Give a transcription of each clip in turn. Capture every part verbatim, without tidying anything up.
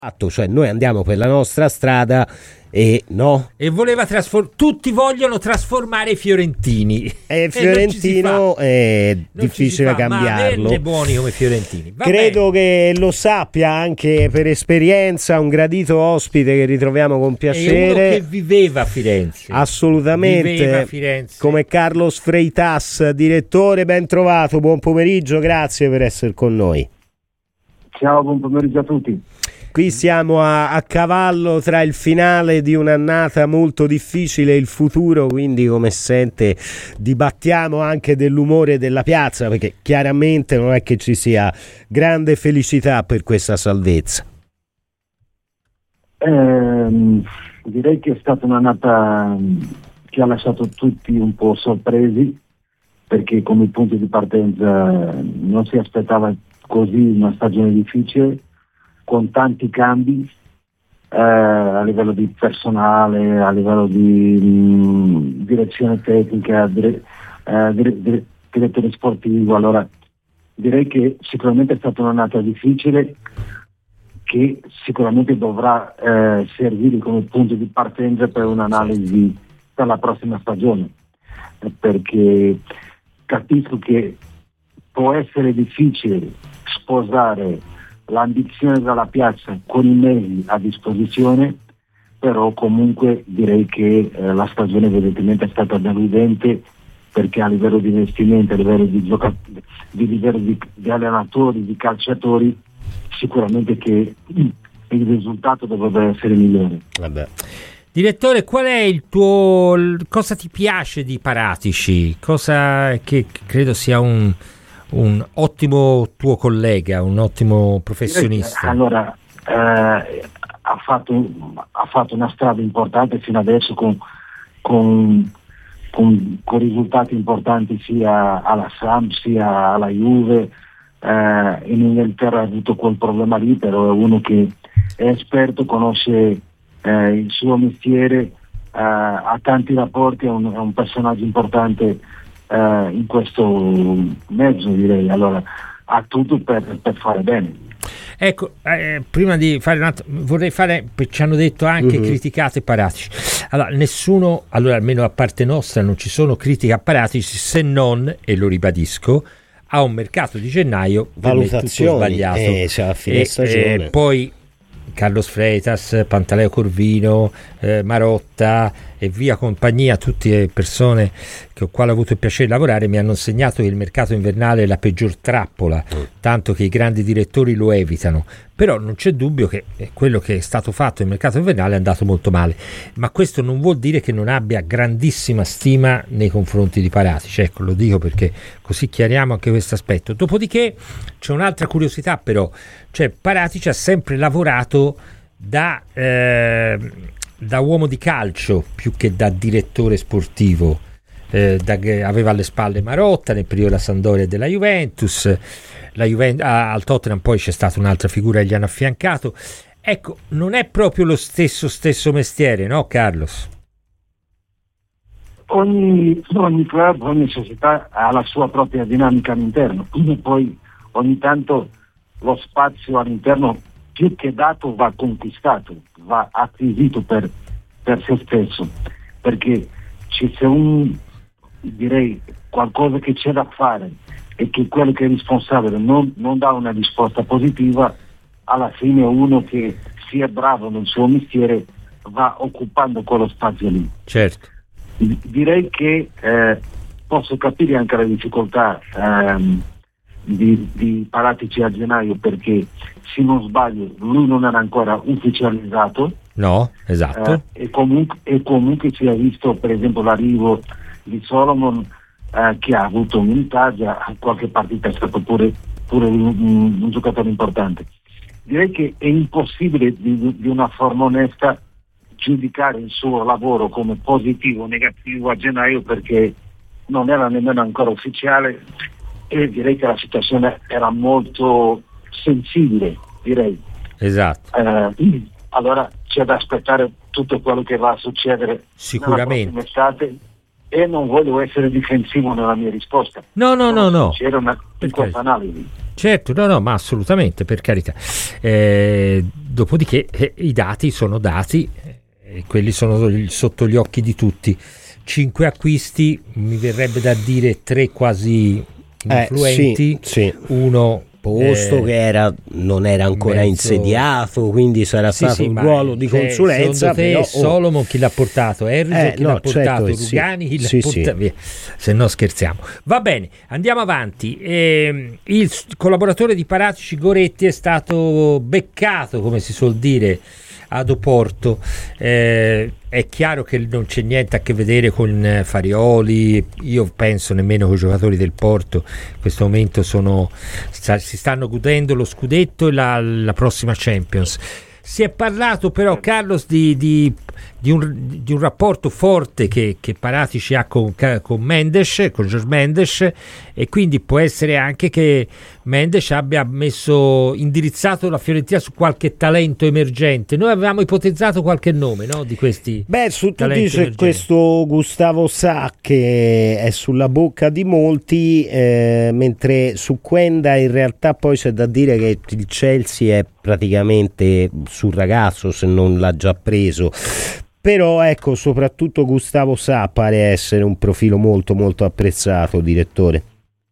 Cioè noi andiamo per la nostra strada e no e voleva trasformare, tutti vogliono trasformare i fiorentini e il fiorentino è non difficile cambiarlo, ma buoni come fiorentini. Va credo bene. Che lo sappia anche per esperienza un gradito ospite che ritroviamo con piacere, è uno che viveva a Firenze, assolutamente viveva a Firenze, come Carlos Freitas. Direttore, ben trovato, buon pomeriggio, grazie per essere con noi. Ciao, buon pomeriggio a tutti. Qui siamo a, a cavallo tra il finale di un'annata molto difficile e il futuro, quindi come sente dibattiamo anche dell'umore della piazza, perché chiaramente non è che ci sia grande felicità per questa salvezza. Eh, direi che è stata un'annata che ha lasciato tutti un po' sorpresi, perché come punto di partenza non si aspettava così una stagione difficile, con tanti cambi eh, a livello di personale, a livello di mh, direzione tecnica, dire, eh, dire, dire, direttore sportivo. Allora direi che sicuramente è stata un'annata difficile che sicuramente dovrà eh, servire come punto di partenza per un'analisi per la prossima stagione, perché capisco che può essere difficile sposare l'ambizione della piazza con i mezzi a disposizione, però comunque direi che eh, la stagione evidentemente è stata deludente, perché a livello di investimenti, a livello di giocatori, di livello di, di allenatori, di calciatori, sicuramente che il risultato dovrebbe essere migliore. Vabbè. Direttore, qual è il tuo, cosa ti piace di Paratici? Cosa che credo sia un un ottimo tuo collega, un ottimo professionista? Allora, eh, ha, fatto, ha fatto una strada importante fino adesso con, con, con, con risultati importanti sia alla Samp sia alla Juve. Eh, in Inghilterra ha avuto quel problema lì, però è uno che è esperto, conosce eh, il suo mestiere, eh, ha tanti rapporti, è un, è un personaggio importante Uh, in questo mezzo, direi. Allora ha tutto per, per fare bene. Ecco, eh, prima di fare un altro, vorrei fare, ci hanno detto anche uh-huh. criticate Paratici. Allora nessuno, allora almeno a parte nostra non ci sono critiche a Paratici, se non, e lo ribadisco, a un mercato di gennaio valutazioni tutto sbagliato eh, cioè a fine e, stagione. Eh, poi Carlos Freitas, Pantaleo Corvino, eh, Marotta e via compagnia, tutte persone con le quali ho avuto il piacere di lavorare, mi hanno insegnato che il mercato invernale è la peggior trappola, tanto che i grandi direttori lo evitano. Però non c'è dubbio che quello che è stato fatto nel mercato invernale è andato molto male, ma questo non vuol dire che non abbia grandissima stima nei confronti di Paratici. Ecco, lo dico perché così chiariamo anche questo aspetto. Dopodiché c'è un'altra curiosità, però, cioè Paratici ha sempre lavorato da, eh, da uomo di calcio più che da direttore sportivo. Eh, da, aveva alle spalle Marotta nel periodo della Sampdoria e della Juventus, la Juventus ah, al Tottenham poi c'è stata un'altra figura che gli hanno affiancato. Ecco, non è proprio lo stesso stesso mestiere, no Carlos? Ogni, ogni club, ogni società ha la sua propria dinamica all'interno, quindi poi ogni tanto lo spazio all'interno più che dato va conquistato, va acquisito per, per se stesso, perché ci sia un, direi, qualcosa che c'è da fare e che quello che è responsabile non, non dà una risposta positiva, alla fine uno che sia bravo nel suo mestiere va occupando quello spazio lì. Certo. Direi che eh, posso capire anche la difficoltà ehm, di, di Paratici a gennaio, perché se non sbaglio lui non era ancora ufficializzato. No, esatto. Eh, e, comunque, e comunque si è visto per esempio l'arrivo di Solomon, eh, che ha avuto un'Italia, a qualche partita è stato pure, pure un, un, un giocatore importante. Direi che è impossibile di, di una forma onesta giudicare il suo lavoro come positivo o negativo a gennaio, perché non era nemmeno ancora ufficiale e direi che la situazione era molto sensibile, direi. Esatto. Eh, allora c'è da aspettare tutto quello che va a succedere sicuramente nella prossima estate e non voglio essere difensivo nella mia risposta. No, no, no, no. C'era una piccola analisi. Certo, no, no, ma assolutamente, per carità. Eh, dopodiché eh, i dati sono dati, e eh, quelli sono sotto gli occhi di tutti. Cinque acquisti, mi verrebbe da dire tre quasi influenti, eh, sì, sì. uno posto eh, che era, non era ancora mezzo... insediato, quindi sarà sì, stato sì, un ruolo di cioè, consulenza. Te però, Solomon oh. chi l'ha portato? Erzo eh, chi no, l'ha portato? Certo, Rugani sì. chi l'ha sì, portato? Sì. Se no scherziamo. Va bene, andiamo avanti. Eh, il collaboratore di Paratici, Goretti, è stato beccato, come si suol dire, ad Oporto. Eh, è chiaro che non c'è niente a che vedere con Farioli, io penso nemmeno con i giocatori del Porto in questo momento sono, si stanno godendo lo scudetto e la, la prossima Champions. Si è parlato però, Carlos, di, di, di, un, di un rapporto forte che, che Paratici ha con, con Mendes, con Jorge Mendes, e quindi può essere anche che Mendes abbia messo indirizzato la Fiorentina su qualche talento emergente. Noi avevamo ipotizzato qualche nome, no, di questi. Beh, su tutti c'è questo Gustavo Sa che è sulla bocca di molti, eh, mentre su Quenda in realtà poi c'è da dire che il Chelsea è praticamente sul ragazzo, se non l'ha già preso. Però ecco, soprattutto Gustavo Sa pare essere un profilo molto molto apprezzato, direttore.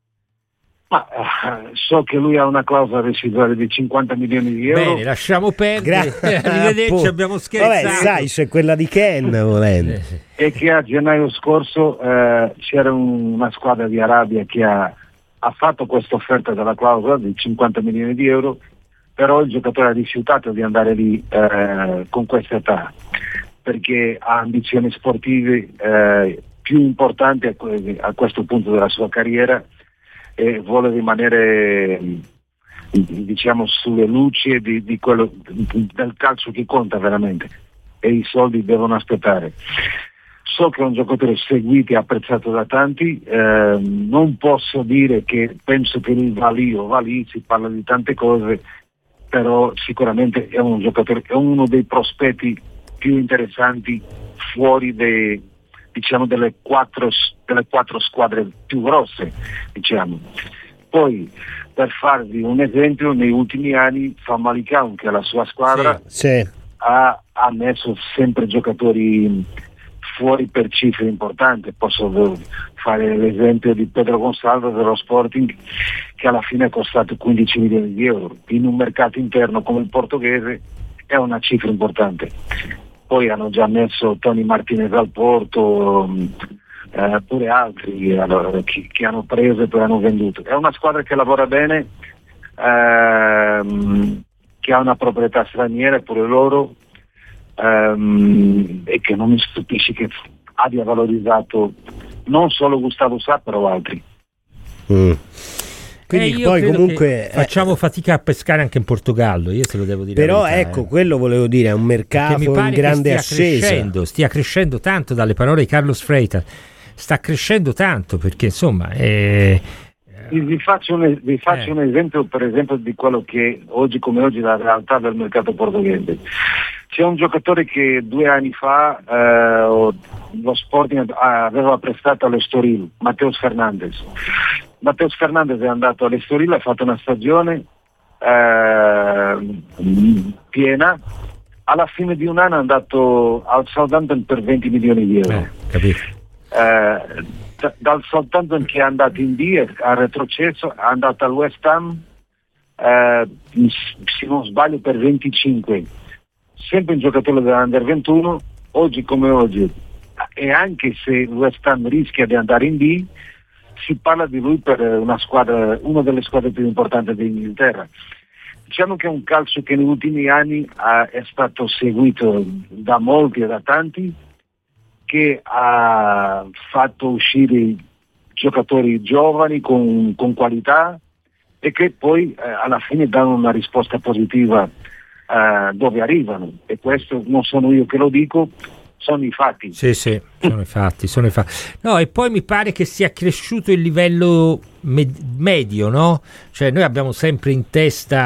Ma uh, so che lui ha una clausola residuale di cinquanta milioni di euro. Bene, lasciamo perdere. Gra- Arrivederci, abbiamo scherzato. Vabbè, sai, c'è quella di Ken volendo. E che a gennaio scorso uh, c'era un, una squadra di Arabia che ha, ha fatto questa offerta della clausola di cinquanta milioni di euro, però il giocatore ha rifiutato di andare lì uh, con questa età, perché ha ambizioni sportive uh, più importanti a, a questo punto della sua carriera, e vuole rimanere, diciamo, sulle luci di, di quello, del calcio che conta veramente, e i soldi devono aspettare. So che è un giocatore seguito e apprezzato da tanti, eh, non posso dire che penso che lui va lì o va lì, si parla di tante cose, però sicuramente è un giocatore, è uno dei prospetti più interessanti fuori dei, diciamo, delle quattro, delle quattro squadre più grosse, diciamo. Poi, per farvi un esempio, negli ultimi anni Famalicão, che è la sua squadra, sì, sì. Ha, ha messo sempre giocatori fuori per cifre importanti. Posso fare l'esempio di Pedro Gonçalves dello Sporting, che alla fine è costato quindici milioni di euro. In un mercato interno come il portoghese è una cifra importante. Poi hanno già messo Tony Martinez al Porto, eh, pure altri allora, che, che hanno preso e poi hanno venduto. È una squadra che lavora bene, ehm, che ha una proprietà straniera pure loro, ehm, e che non mi stupisce che abbia valorizzato non solo Gustavo Sa, però altri. Mm. Quindi eh, poi comunque facciamo eh, fatica a pescare anche in Portogallo, io te lo devo dire. Però verità, ecco, eh. quello volevo dire, è un mercato in grande stia ascesa. Crescendo, stia crescendo tanto, dalle parole di Carlos Freitas, sta crescendo tanto, perché insomma è... vi, vi faccio, un, vi faccio eh. un esempio, per esempio, di quello che oggi come oggi la realtà del mercato portoghese. C'è un giocatore che due anni fa eh, lo Sporting aveva prestato all'Estoril, Mateus Fernandes. Mateus Fernandes è andato all'Estoril, ha fatto una stagione eh, piena, alla fine di un anno è andato al Southampton per venti milioni di euro. Eh, capito. Eh, d- dal Southampton, che è andato in B, ha retrocesso, è andato al West Ham, eh, se non sbaglio per venticinque, sempre un giocatore dell'Under ventuno, oggi come oggi, e anche se il West Ham rischia di andare in B, si parla di lui per una squadra, una delle squadre più importanti dell'Inghilterra. Diciamo che è un calcio che negli ultimi anni ha, è stato seguito da molti e da tanti, che ha fatto uscire giocatori giovani con, con qualità, e che poi eh, alla fine danno una risposta positiva eh, dove arrivano. E questo non sono io che lo dico, sono i fatti. Sì, sì, sono i fatti, sono i fatti. No, e poi mi pare che sia cresciuto il livello med- medio, no? Cioè noi abbiamo sempre in testa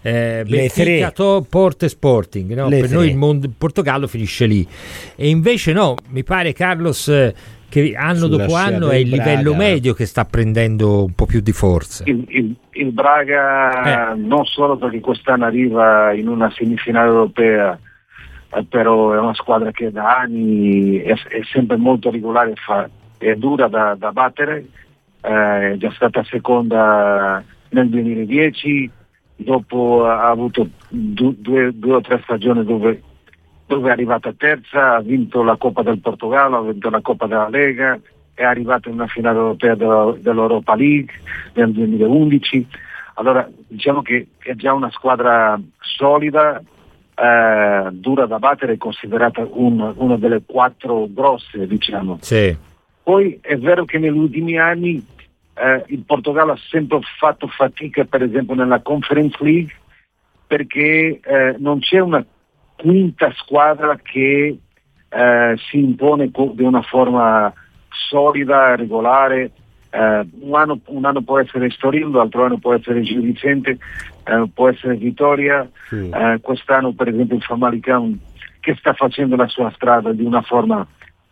eh, Benfica, to, Porto e Sporting, no? Per tre. Noi il, mondo, il Portogallo finisce lì, e invece no, mi pare, Carlos, che anno Sulla dopo anno è il Braga. Livello medio che sta prendendo un po' più di forza. Il, il, il Braga eh. non solo perché quest'anno arriva in una semifinale europea, eh, però è una squadra che da anni è, è sempre molto regolare, fa, è dura da, da battere, eh, è già stata seconda nel duemiladieci, dopo ha avuto du, due, due o tre stagioni dove dove è arrivata terza, ha vinto la Coppa del Portogallo, ha vinto la Coppa della Lega, è arrivata in una finale europea della, dell'Europa League nel duemilaundici. Allora diciamo che è già una squadra solida, eh, dura da battere, considerata un, una delle quattro grosse, diciamo. Sì. Poi è vero che negli ultimi anni eh, il Portogallo ha sempre fatto fatica, per esempio nella Conference League, perché eh, non c'è una quinta squadra che eh, si impone co- di una forma solida, regolare. Eh, un, anno, un anno può essere Estoril, l'altro anno può essere Gil Vicente, eh, può essere Vittoria. Sì. Eh, quest'anno per esempio il Famalicão, che sta facendo la sua strada di una forma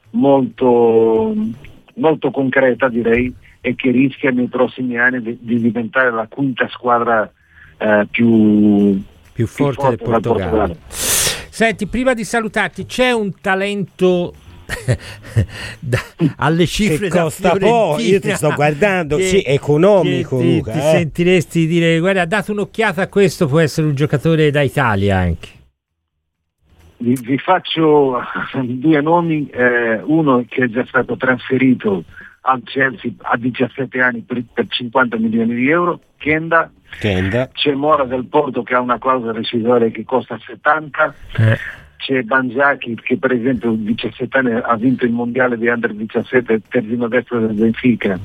molto, molto concreta, direi, e che rischia nei prossimi anni di, di diventare la quinta squadra eh, più, più forte, più forte del Portogallo. Portogallo. Senti, prima di salutarti, c'è un talento da, alle cifre che costa poco, io ti sto guardando, che, sì, economico, che ti, Luca, ti eh. sentiresti dire, guarda, date un'occhiata a questo, può essere un giocatore da Italia anche. Vi, vi faccio due nomi, eh, uno che è già stato trasferito al Chelsea a diciassette anni per, per cinquanta milioni di euro, Kenda. Kenda. C'è Mora del Porto che ha una clausola rescissoria che costa settanta, eh. c'è Banjaki che per esempio a diciassette anni ha vinto il mondiale di under diciassette, terzino destro del Benfica,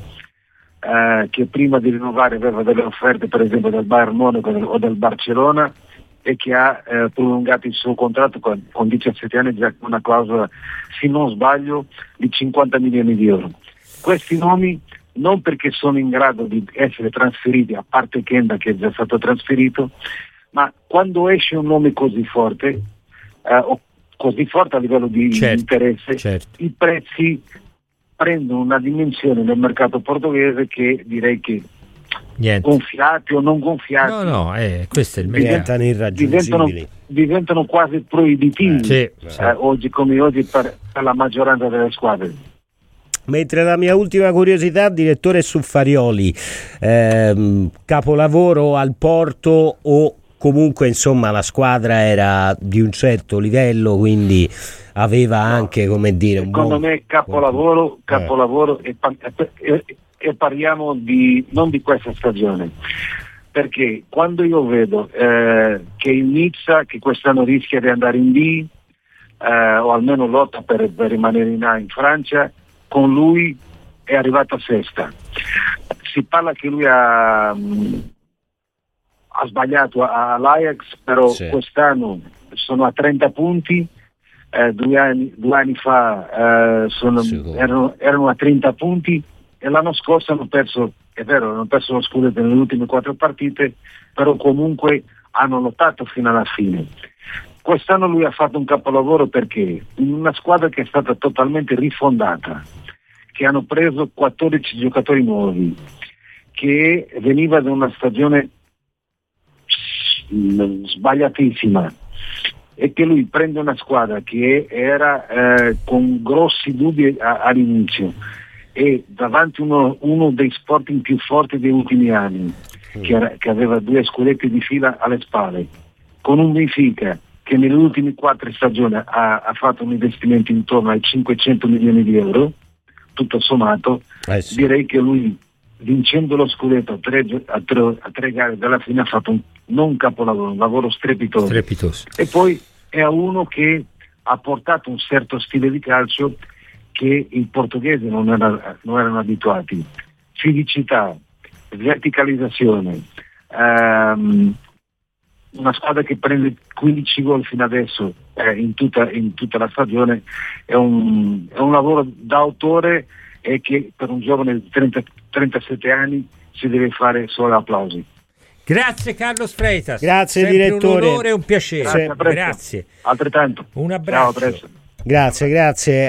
eh, che prima di rinnovare aveva delle offerte per esempio del Bayern Monaco o del Barcellona, e che ha eh, prolungato il suo contratto con, con diciassette anni già con una clausola, se non sbaglio, di cinquanta milioni di euro. Questi nomi non perché sono in grado di essere trasferiti, a parte Kenda che è già stato trasferito, ma quando esce un nome così forte, eh, o così forte a livello di certo, interesse, certo. i prezzi prendono una dimensione nel mercato portoghese che direi che Niente. gonfiati o non gonfiati, no no eh, questo è il diventano irraggiungibili, diventano, diventano quasi proibitivi, sì, sì. Eh, oggi come oggi per, per la maggioranza delle squadre. Mentre la mia ultima curiosità, direttore, su Farioli, ehm, capolavoro al Porto o comunque insomma la squadra era di un certo livello, quindi aveva anche, come dire, un secondo buon... me capolavoro, capolavoro eh. e, e, e parliamo di non di questa stagione, perché quando io vedo eh, che il Nizza, che quest'anno rischia di andare in B, eh, o almeno lotta per, per rimanere in A in Francia, con lui è arrivata sesta. Si parla che lui ha, mh, ha sbagliato all'Ajax, però sì. Quest'anno sono a trenta punti, eh, due, anni, due anni fa eh, sono, erano, erano a trenta punti, e l'anno scorso hanno perso, è vero, hanno perso lo scudetto nelle ultime quattro partite, però comunque hanno lottato fino alla fine. Quest'anno lui ha fatto un capolavoro perché in una squadra che è stata totalmente rifondata, che hanno preso quattordici giocatori nuovi, che veniva da una stagione sbagliatissima, e che lui prende una squadra che era eh, con grossi dubbi a, all'inizio, e davanti uno, uno dei Sporting più forti degli ultimi anni, che, era, che aveva due scudetti di fila alle spalle, con un Benfica che nelle ultime quattro stagioni ha, ha fatto un investimento intorno ai cinquecento milioni di euro, tutto sommato, eh sì. Direi che lui, vincendo lo scudetto a tre, a tre, a tre gare dalla fine, ha fatto un, non un capolavoro, un lavoro strepitoso. strepitoso. E poi è uno che ha portato un certo stile di calcio che i portoghesi non, era, non erano abituati. Fisicità, verticalizzazione, ehm, una squadra che prende quindici gol fino adesso eh, in, tutta, in tutta la stagione, è un, è un lavoro d'autore, e che per un giovane di trenta trentasette anni si deve fare solo applausi. Grazie Carlos Freitas. Grazie sempre direttore. Un onore e un piacere. Grazie. Grazie. Altrettanto. Un abbraccio. Ciao, a presto. Grazie, grazie.